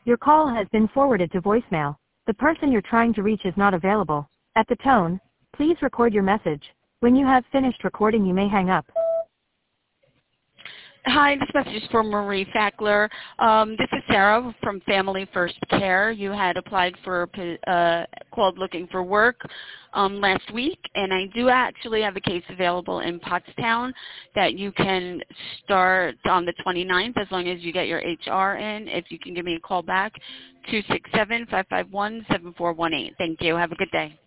Your call has been forwarded to voicemail. The person you're trying to reach is not available. At the tone, please record your message. When you have finished recording, you may hang up. Hi, this message is for Marie Fackler. This is Sarah from Family First Care. You had applied for called Looking for Work last week, and I do actually have a case available in Pottstown that you can start on the 29th as long as you get your HR in. If you can give me a call back, 267-551-7418. Thank you. Have a good day.